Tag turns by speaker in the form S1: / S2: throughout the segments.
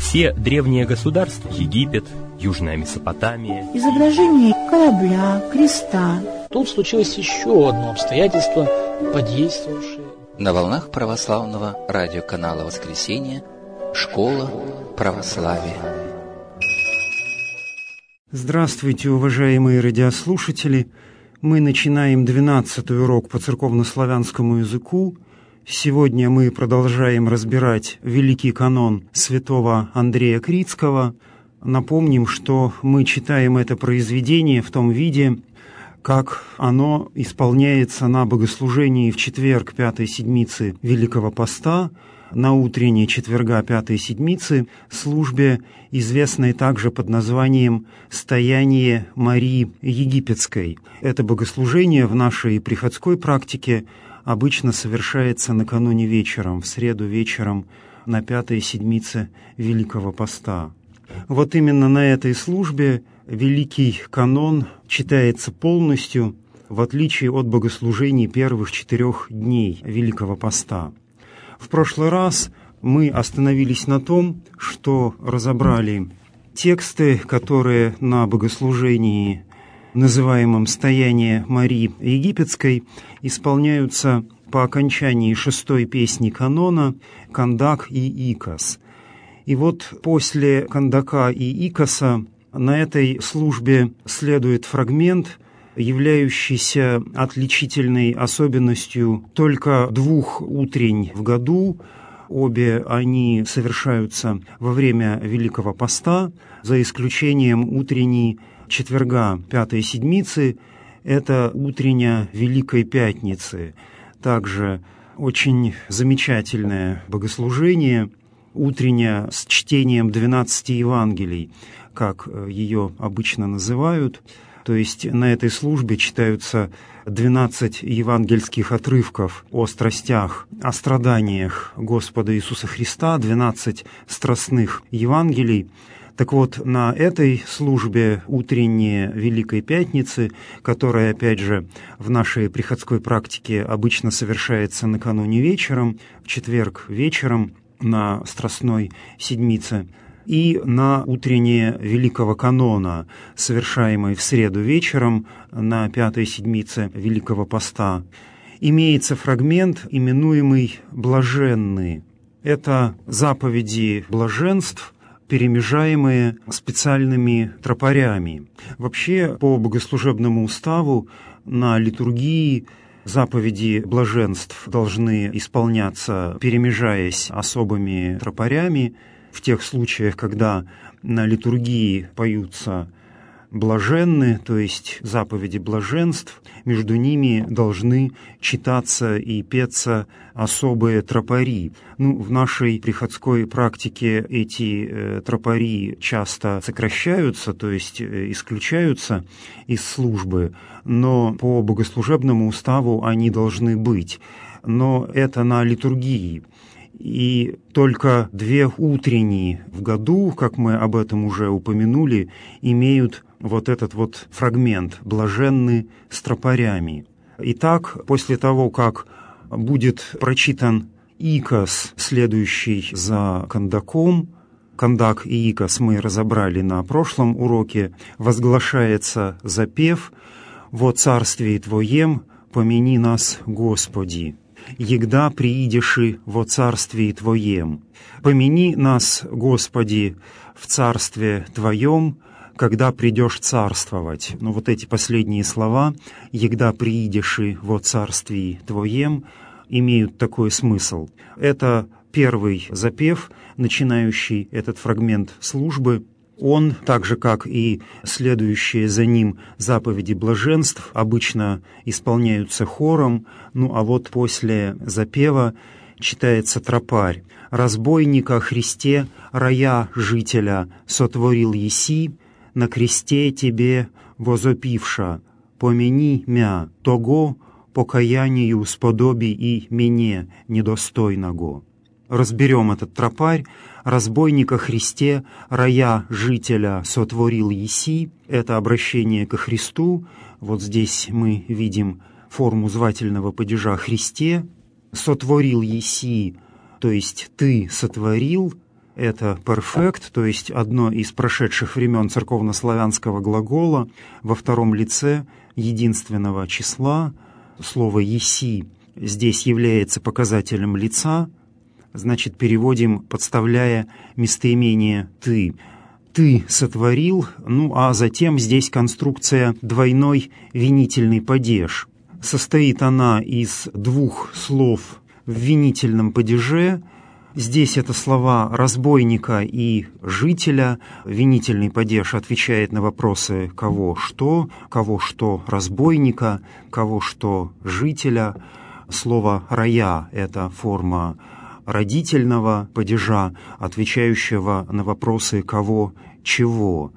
S1: Все древние государства — Египет, Южная Месопотамия.
S2: Изображение корабля, креста.
S3: Тут случилось еще одно обстоятельство, подействовавшее.
S4: На волнах православного радиоканала «Воскресенье» «Школа православия».
S5: Здравствуйте, уважаемые радиослушатели! Мы начинаем 12-й урок по церковнославянскому языку. Сегодня мы продолжаем разбирать великий канон святого Андрея Критского. Напомним, что мы читаем это произведение в том виде, как оно исполняется на богослужении в четверг пятой седмицы Великого Поста, на утренней четверга пятой седмицы службе, известной также под названием «Стояние Марии Египетской». Это богослужение в нашей приходской практике обычно совершается накануне вечером, в среду вечером на пятой седмице Великого Поста. Вот именно на этой службе Великий канон читается полностью, в отличие от богослужений первых 4 дней Великого Поста. В прошлый раз мы остановились на том, что разобрали тексты, которые на богослужении, называемом «Стояние Марии Египетской», исполняются по окончании 6-й песни канона «Кандак и Икос». И вот после Кандака и Икоса на этой службе следует фрагмент, являющийся отличительной особенностью только 2 утрень в году. Обе они совершаются во время Великого Поста, за исключением утренней четверга пятой седмицы, это утренняя Великой Пятницы. Также очень замечательное богослужение, утренняя с чтением 12 Евангелий, как ее обычно называют. То есть на этой службе читаются 12 евангельских отрывков о страстях, о страданиях Господа Иисуса Христа, 12 страстных Евангелий. Так вот, на этой службе утренней Великой Пятницы, которая, опять же, в нашей приходской практике обычно совершается накануне вечером, в четверг вечером на Страстной Седмице, и на утреннее Великого канона, совершаемой в среду вечером на 5-й седмице Великого Поста, имеется фрагмент, именуемый «блаженны». Это заповеди блаженств, перемежаемые специальными тропарями. Вообще, по богослужебному уставу на литургии заповеди блаженств должны исполняться, перемежаясь особыми тропарями, в тех случаях, когда на литургии поются блаженны, то есть заповеди блаженств, между ними должны читаться и петься особые тропари. В нашей приходской практике эти тропари часто сокращаются, то есть исключаются из службы, но по богослужебному уставу они должны быть. Но это на литургии. И только 2 утренние в году, как мы об этом уже упомянули, имеют вот этот вот фрагмент «блаженны с тропарями». Итак, после того, как будет прочитан Икос, следующий за Кандаком, Кандак и Икос мы разобрали на прошлом уроке, возглашается запев «Во царствии Твоем помяни нас, Господи». «Егда приидеши во царствии Твоем». «Помяни нас, Господи, в царстве Твоем, когда придешь царствовать». Вот эти последние слова «Егда приидеши во царствии Твоем» имеют такой смысл. Это первый запев, начинающий этот фрагмент службы. Он, так же как и следующие за ним заповеди блаженств, обычно исполняются хором, а вот после запева читается тропарь. «Разбойника Христе, рая жителя, сотворил еси, на кресте тебе возопивша, помяни мя, того покаянию сподоби и мне недостойного». Разберем этот тропарь. «Разбойника Христе, рая жителя, сотворил еси». Это обращение ко Христу. Вот здесь мы видим форму звательного падежа «Христе». «Сотворил еси», то есть «ты сотворил». это перфект, то есть одно из прошедших времен церковнославянского глагола во втором лице единственного числа. Слово «еси» здесь является показателем лица, значит, переводим, подставляя местоимение «ты». «Ты сотворил», а затем здесь конструкция двойной винительный падеж. Состоит она из двух слов в винительном падеже. Здесь это слова разбойника и жителя. Винительный падеж отвечает на вопросы кого что разбойника, кого что жителя. Слово «рая» — это форма родительного падежа, отвечающего на вопросы кого чего.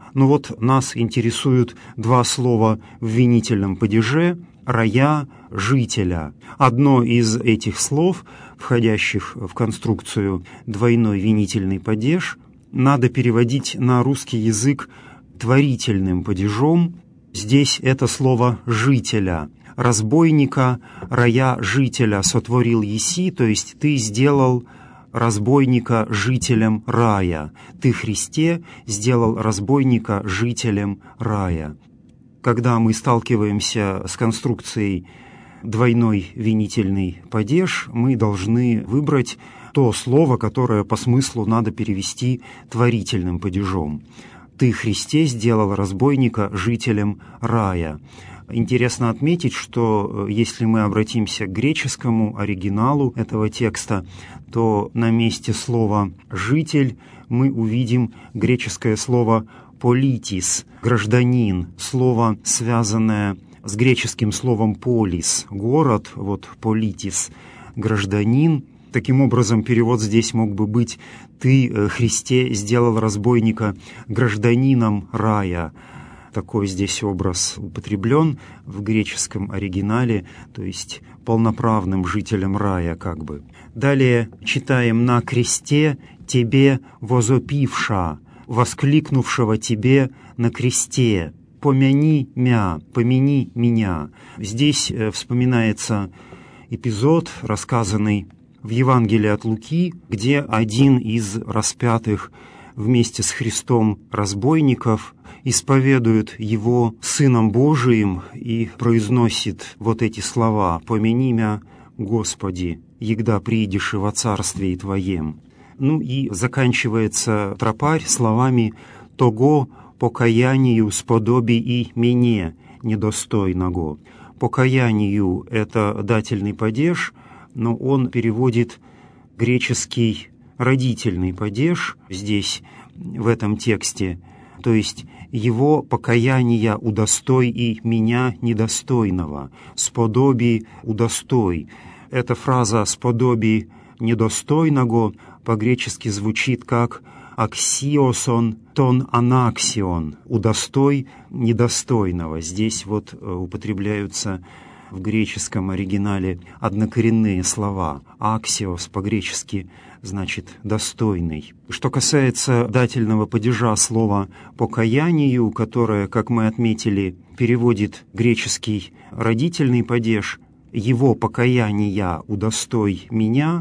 S5: Нас интересуют два слова в винительном падеже «рая», «жителя». Одно из этих слов, входящих в конструкцию двойной винительный падеж, надо переводить на русский язык творительным падежом. Здесь это слово «жителя». Разбойника, рая, жителя сотворил еси, то есть ты сделал разбойника жителем рая. Ты, Христе, сделал разбойника жителем рая. Когда мы сталкиваемся с конструкцией двойной винительный падеж, мы должны выбрать то слово, которое по смыслу надо перевести творительным падежом. Ты, Христе, сделал разбойника жителем рая. Интересно отметить, что если мы обратимся к греческому оригиналу этого текста, то на месте слова «житель» мы увидим греческое слово «политис», «гражданин», слово, связанное с греческим словом «полис», «город», «политис», «гражданин». Таким образом, перевод здесь мог бы быть «Ты, Христе, сделал разбойника гражданином рая». Такой здесь образ употреблен в греческом оригинале, то есть полноправным жителем рая как бы. Далее читаем «на кресте тебе возопивша», воскликнувшего тебе на кресте, помяни меня. Здесь вспоминается эпизод, рассказанный в Евангелии от Луки, где один из распятых вместе с Христом разбойников исповедует его Сыном Божиим и произносит эти слова «Помяни мя, Господи, егда приидешь во царстве Твоем». И заканчивается тропарь словами «Того покаянию сподоби и мне недостойного». Покаянию — это дательный падеж, но он переводит греческий родительный падеж здесь, в этом тексте, то есть «его покаяния удостой и меня недостойного», «сподоби удостой». Эта фраза «сподоби недостойного» по-гречески звучит как «аксиосон тон анаксион», «удостой недостойного». Здесь употребляются в греческом оригинале однокоренные слова. «Аксиос» по-гречески значит «достойный». Что касается дательного падежа слова «покаянию», которое, как мы отметили, переводит греческий родительный падеж «его покаяния удостой меня»,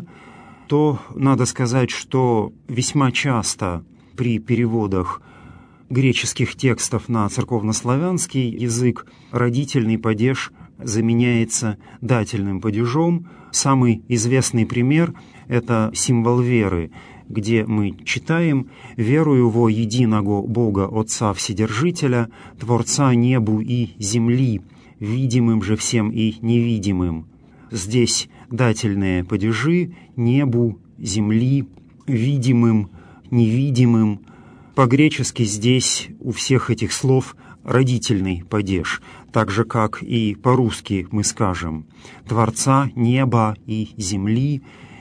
S5: то надо сказать, что весьма часто при переводах греческих текстов на церковнославянский язык родительный падеж заменяется дательным падежом. Самый известный пример — это символ веры, где мы читаем «Верую во единого Бога Отца Вседержителя, Творца небу и земли, видимым же всем и невидимым». Здесь дательные падежи небу, земли, видимым, невидимым. По-гречески здесь у всех этих слов родительный падеж, так же, как и по-русски мы скажем «Творца неба и земли,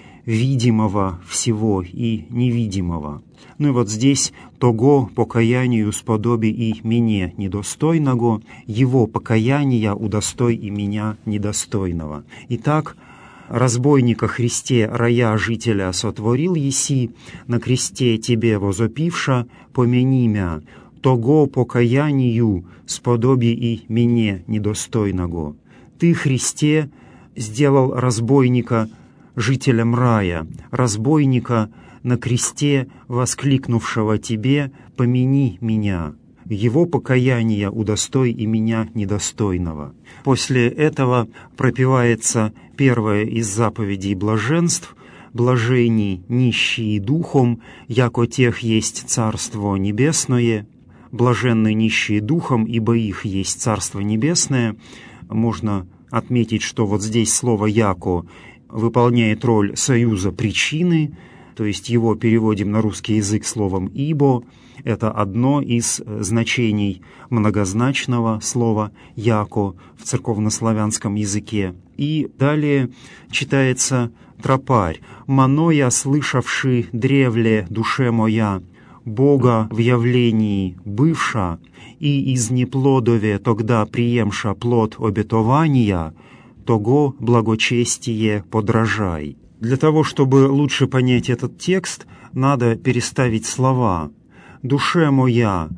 S5: видимого всего и невидимого». Здесь «того покаянию сподоби и мне недостойного, его покаяния удостой и меня недостойного». Итак, разбойника Христе рая жителя сотворил еси, на кресте тебе возопивша, помяни мя, того покаянию сподоби и мне недостойного. Ты, Христе, сделал разбойника жителям рая, разбойника на кресте, воскликнувшего тебе: «Помяни меня». Его покаяния удостой и меня недостойного. После этого пропевается первая из заповедей блаженств: «Блажени нищие духом, яко тех есть Царство Небесное». «Блаженны нищие духом, ибо их есть Царство Небесное». Можно отметить, что вот здесь слово «яко» выполняет роль союза причины, то есть его переводим на русский язык словом «ибо». Это одно из значений многозначного слова «яко» в церковнославянском языке. И далее читается тропарь: «Маноя, слышавши древле душе моя, Бога в явлении бывша, и из неплодове тогда приемша плод обетования, того благочестие подражай». Для того, чтобы лучше понять этот текст, надо переставить слова. «Душе моя,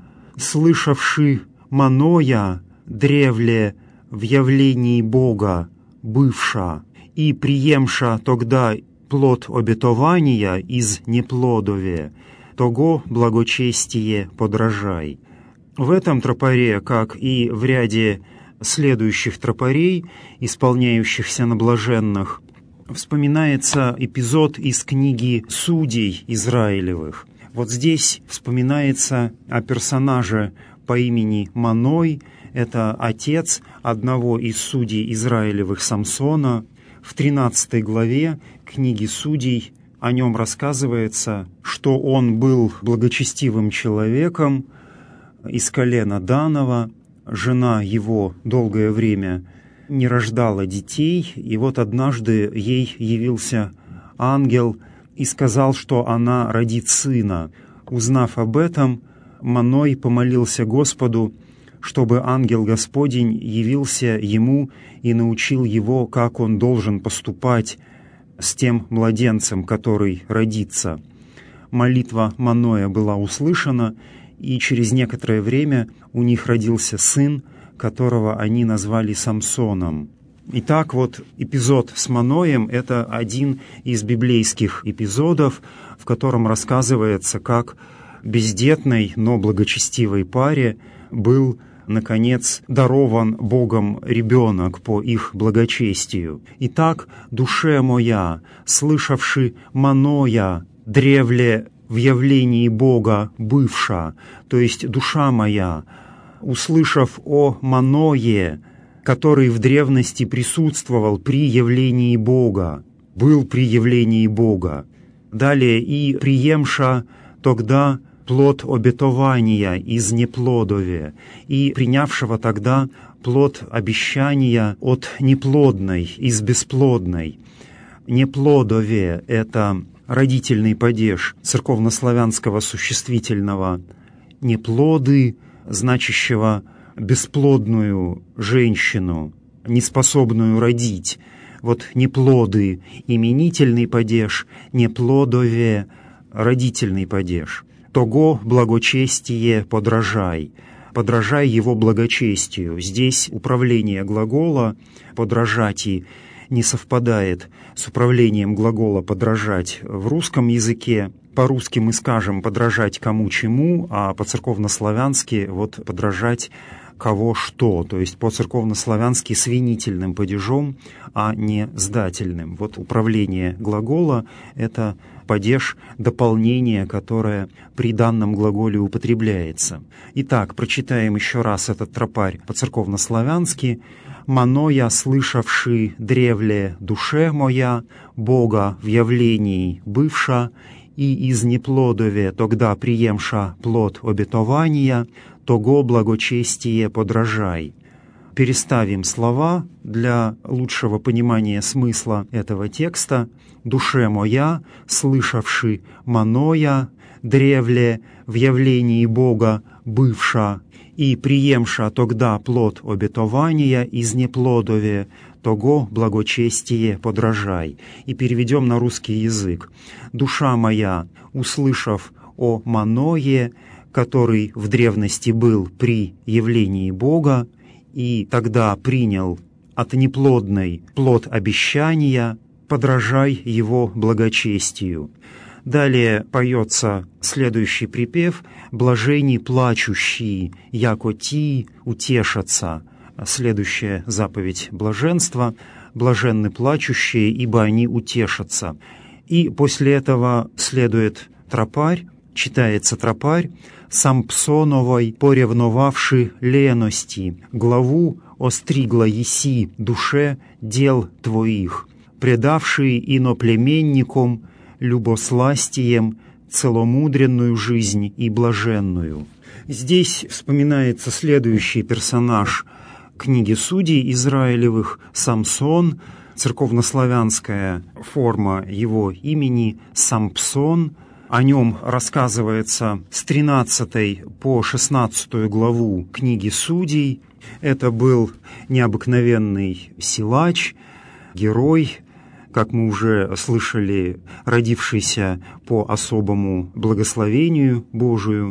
S5: слышавши маноя, древле в явлении Бога бывша, и приемша тогда плод обетования из неплодове, того благочестие подражай». В этом тропаре, как и в ряде следующих тропарей, исполняющихся на блаженных, вспоминается эпизод из книги «Судей Израилевых». Вот здесь вспоминается о персонаже по имени Маной. Это отец одного из судей Израилевых, Самсона. В 13 главе книги «Судей» о нем рассказывается, что он был благочестивым человеком из колена Данова. Жена его долгое время не рождала детей, и вот однажды ей явился ангел и сказал, что она родит сына. Узнав об этом, Маной помолился Господу, чтобы ангел Господень явился ему и научил его, как он должен поступать с тем младенцем, который родится. Молитва Маноя была услышана, и через некоторое время у них родился сын, которого они назвали Самсоном. Итак, вот эпизод с Маноем — это один из библейских эпизодов, в котором рассказывается, как бездетной, но благочестивой паре был, наконец, дарован Богом ребенок по их благочестию. «Итак, душе моя, слышавши Маноя, древле в явлении Бога бывша», то есть душа моя, услышав о Маное, который в древности присутствовал при явлении Бога, был при явлении Бога. Далее: «И приемша тогда плод обетования из неплодове, и принявшего тогда плод обещания от неплодной, из бесплодной». Неплодове — это родительный падеж церковнославянского существительного «неплоды», значащего бесплодную женщину, неспособную родить. Вот неплоды — именительный падеж, неплодове — родительный падеж. «Того благочестие подражай». Подражай его благочестию. Здесь управление глагола «подражати» не совпадает с управлением глагола «подражать» в русском языке. По-русски мы скажем «подражать кому чему», а по-церковнославянски вот «подражать кого что», то есть по-церковнославянски свинительным падежом, а не сдательным. Вот управление глагола — это падеж, дополнение, которое при данном глаголе употребляется. Итак, прочитаем еще раз этот тропарь по-церковнославянски. «Маноя, слышавши древле душе моя, Бога в явлении бывша, и из неплодове тогда приемша плод обетования, того благочестие подражай». Переставим слова для лучшего понимания смысла этого текста. «Душе моя, слышавши Маноя, древле в явлении Бога бывша, и приемша тогда плод обетования из неплодове, того благочестие подражай». И переведем на русский язык. «Душа моя, услышав о Маное, который в древности был при явлении Бога, и тогда принял от неплодной плод обещания, подражай его благочестию». Далее поется следующий припев: «Блажени плачущие, яко ти утешатся». Следующая заповедь блаженства: «Блаженны плачущие, ибо они утешатся». И после этого следует тропарь, читается тропарь: «Сампсоновой поревновавши лености, главу остригла еси душе дел твоих, предавший иноплеменникам любосластием целомудренную жизнь и блаженную». Здесь вспоминается следующий персонаж книги Судей Израилевых — Самсон. Церковнославянская форма его имени — Сампсон. О нем рассказывается с 13 по 16 главу книги Судей. Это был необыкновенный силач, герой, как мы уже слышали, родившийся по особому благословению Божию,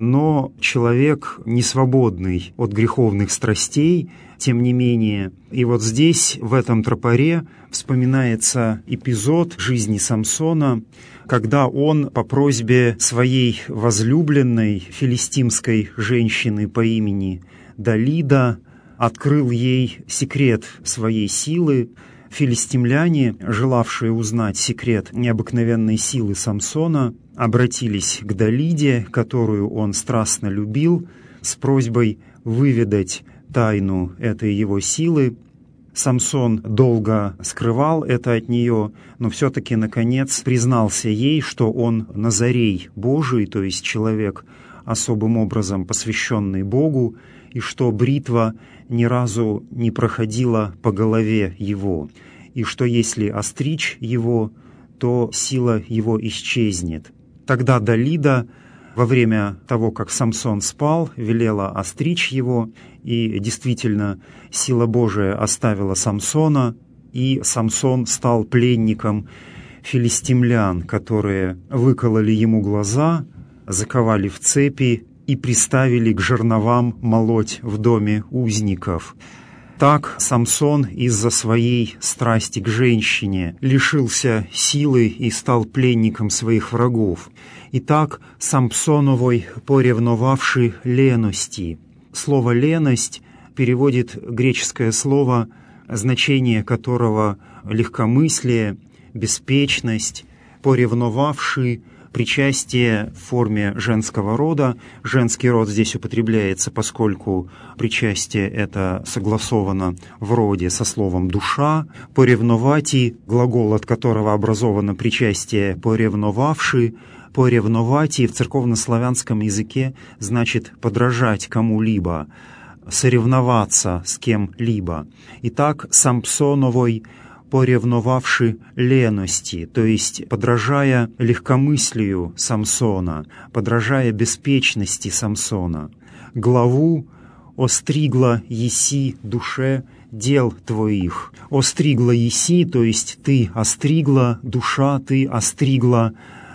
S5: но человек несвободный от греховных страстей, тем не менее. И вот здесь, в этом тропаре, вспоминается эпизод жизни Самсона, когда он по просьбе своей возлюбленной филистимской женщины по имени Далида открыл ей секрет своей силы. Филистимляне, желавшие узнать секрет необыкновенной силы Самсона, обратились к Далиде, которую он страстно любил, с просьбой выведать тайну этой его силы. Самсон долго скрывал это от нее, но все-таки, наконец, признался ей, что он Назарей Божий, то есть человек, особым образом посвященный Богу, и что бритва ни разу не проходила по голове его, и что если остричь его, то сила его исчезнет. Тогда Далида во время того, как Самсон спал, велела остричь его, и действительно сила Божия оставила Самсона, и Самсон стал пленником филистимлян, которые выкололи ему глаза, заковали в цепи и приставили к жерновам молоть в доме узников. Так Самсон из-за своей страсти к женщине лишился силы и стал пленником своих врагов. Итак, Сампсоновой поревновавши лености. Слово «леность» переводит греческое слово, значение которого легкомыслие, беспечность, поревновавши причастие в форме женского рода. Женский род здесь употребляется, поскольку причастие это согласовано в роде со словом «душа». «Поревновати», глагол, от которого образовано причастие «поревновавши», «поревновати» в церковнославянском языке значит подражать кому-либо, соревноваться с кем-либо. Итак, Сампсоновой поревновавши лености, то есть подражая легкомыслию Самсона, подражая беспечности Самсона. Главу остригла еси душе дел твоих. Остригла еси, то есть ты остригла, душа, ты остригла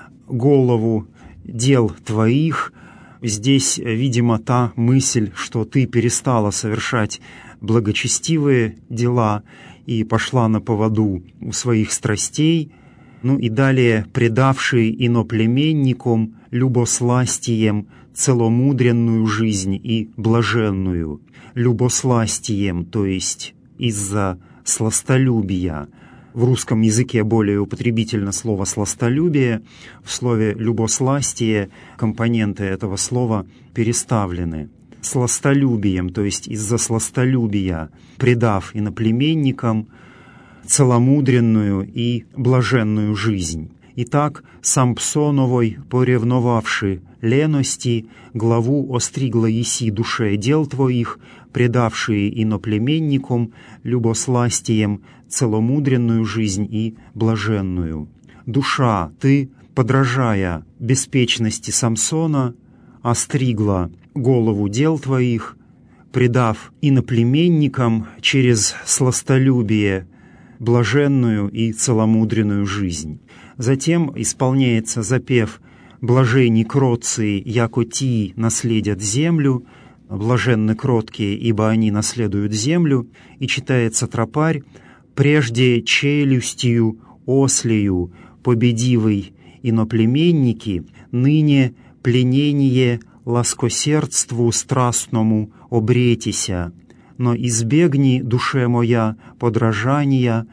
S5: голову дел твоих. Здесь, видимо, та мысль, что ты перестала совершать благочестивые дела и пошла на поводу у своих страстей. Ну и далее, предавший иноплеменникам любосластием целомудренную жизнь и блаженную. Любосластием, то есть из-за сластолюбия. В русском языке более употребительно слово «сластолюбие». В слове «любосластие» компоненты этого слова переставлены. Сластолюбием, то есть из-за сластолюбия, предав иноплеменникам целомудренную и блаженную жизнь. Итак, Сампсоновой поревновавши лености, главу остригла еси душе дел твоих, предавшие иноплеменникам любосластием целомудренную жизнь и блаженную. Душа, ты, подражая беспечности Самсона, остригла голову дел твоих, предав иноплеменникам через сластолюбие блаженную и целомудренную жизнь. Затем исполняется запев «Блаженни кротцы, яко тии наследят землю», «Блаженны кроткие, ибо они наследуют землю», и читается тропарь «Прежде челюстью ослею победивый иноплеменники, ныне пленение ласкосердству страстному обретися, но избегни, душе моя, подражания,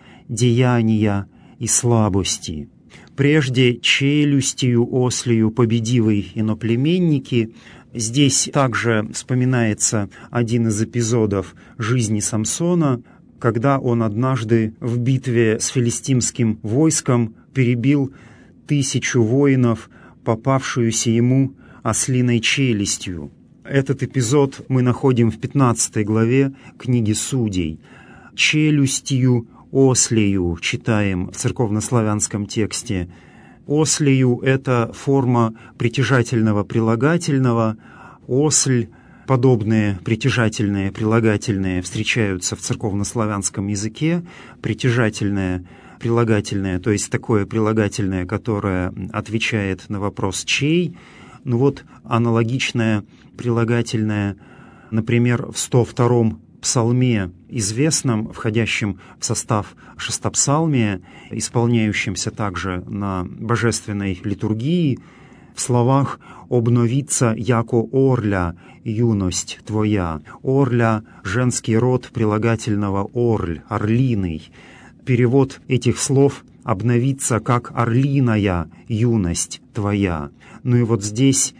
S5: деяния и слабости. Прежде челюстью ослею победивый иноплеменники. Здесь также вспоминается один из эпизодов жизни Самсона, когда он однажды в битве с филистимским войском перебил 1000 воинов, попавшуюся ему ослиной челюстью. Этот эпизод мы находим в 15 главе книги Судей. «Челюстью ослею» читаем в церковнославянском тексте. Ослею — это форма притяжательного прилагательного. Осль, подобные притяжательные прилагательные встречаются в церковнославянском языке. Притяжательное прилагательное, то есть такое прилагательное, которое отвечает на вопрос «чей?». Ну вот аналогичное прилагательное, например, в 102-м псалме, известном, входящем в состав шестопсалмия, исполняющемся также на божественной литургии, в словах «обновиться яко орля, юность твоя». Орля — женский род прилагательного орль, орлиный. Перевод этих слов «обновиться как орлиная юность твоя». Ну и вот здесь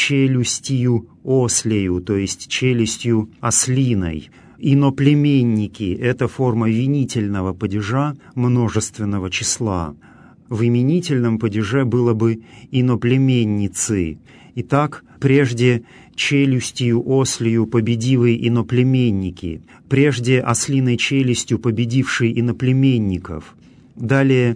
S5: челюстью ослею, то есть челюстью ослиной. Иноплеменники — это форма винительного падежа множественного числа. В именительном падеже было бы иноплеменницы. Итак, прежде челюстью ослею победивые иноплеменники, прежде ослиной челюстью победившие иноплеменников. Далее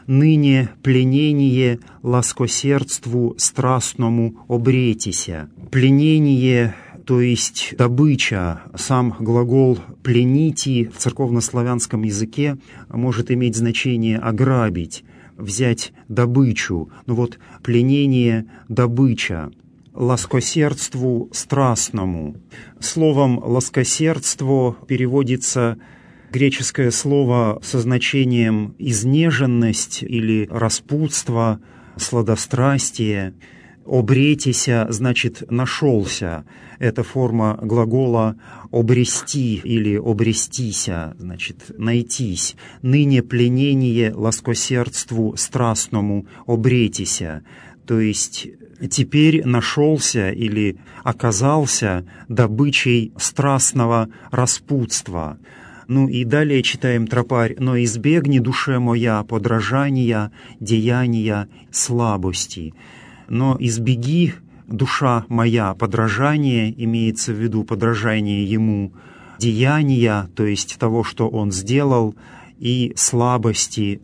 S5: ныне пленение ласкосердству страстному обретися. Пленение, то есть добыча. Сам глагол «пленити» в церковнославянском языке может иметь значение «ограбить», «взять добычу». Ну вот пленение, добыча. Ласкосердству страстному. Словом «ласкосердство» переводится греческое слово со значением «изнеженность» или «распутство», «сладострастие». «Обретися» значит «нашелся». Это форма глагола «обрести» или «обрестися», значит «найтись». «Ныне пленение ласкосердству страстному обретися», то есть теперь нашелся или оказался добычей страстного распутства. Ну и далее читаем тропарь: «Но избегни, душе моя, подражания, деяния, слабости». Но избеги, душа моя, подражание, имеется в виду подражание ему, деяния, то есть того, что он сделал, и слабости,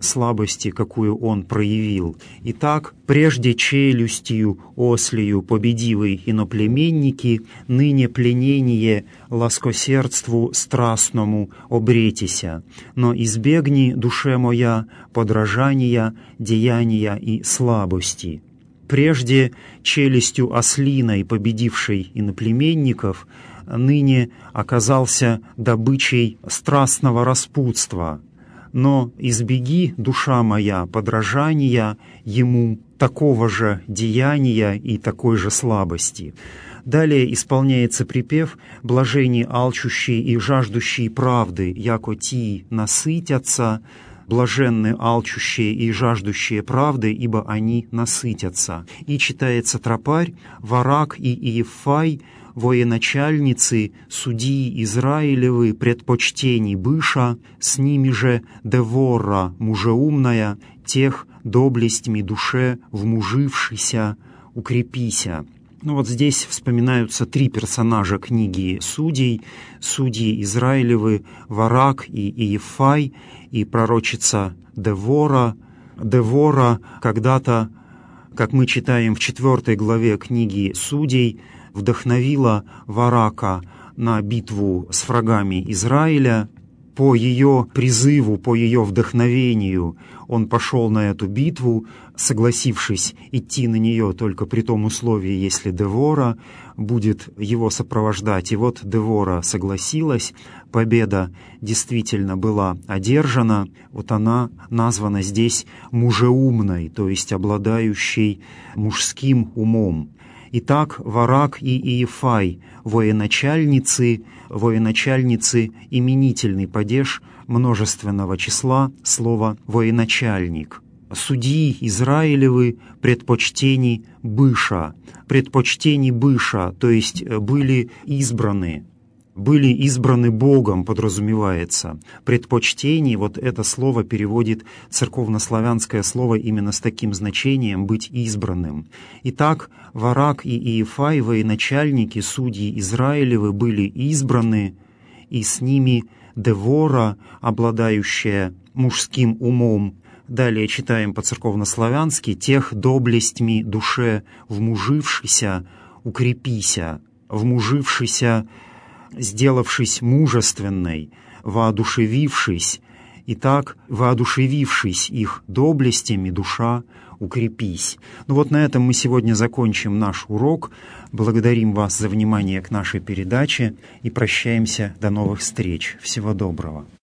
S5: какую он проявил. Итак, прежде челюстью ослею победивый иноплеменники, ныне пленение ласкосердству страстному обретися. Но избегни, душе моя, подражания, деяния и слабости. Прежде челюстью ослиной победившей иноплеменников, ныне оказался добычей страстного распутства. Но избеги, душа моя, подражания ему, такого же деяния и такой же слабости. Далее исполняется припев: «Блажени алчущие и жаждущие правды, яко ти насытятся, блаженны алчущие и жаждущие правды, ибо они насытятся». И читается тропарь: «Варак и Иеффай, военачальницы, судьи Израилевы, предпочтений быша, с ними же Девора, мужеумная, тех доблестьми душе вмужившися, укрепися». Ну вот здесь вспоминаются 3 персонажа книги Судей: судьи Израилевы, Варак и Иеффай, и пророчица Девора. Девора когда-то, как мы читаем в 4 главе книги Судей, вдохновила Варака на битву с врагами Израиля. по ее призыву, по ее вдохновению он пошел на эту битву, согласившись идти на нее только при том условии, если Девора будет его сопровождать. И вот Девора согласилась, победа действительно была одержана. Вот она названа здесь мужеумной, то есть обладающей мужским умом. Итак, Варак и Иефай, военачальницы, именительный падеж множественного числа слова «военачальник». Судьи Израилевы предпочтений Быша, то есть были избраны Богом, подразумевается. Предпочтений, вот это слово переводит церковнославянское слово именно с таким значением «быть избранным». Итак, Варак и Иефай, военачальники, судьи Израилевы, были избраны, и с ними Девора, обладающая мужским умом. Далее читаем по-церковнославянски: «Тех доблестьми душе вмужившися, укрепися, вмужившися, сделавшись мужественной, воодушевившись, итак, воодушевившись их доблестями, душа укрепись». Ну вот на этом мы сегодня закончим наш урок. Благодарим вас за внимание к нашей передаче и прощаемся до новых встреч. Всего доброго.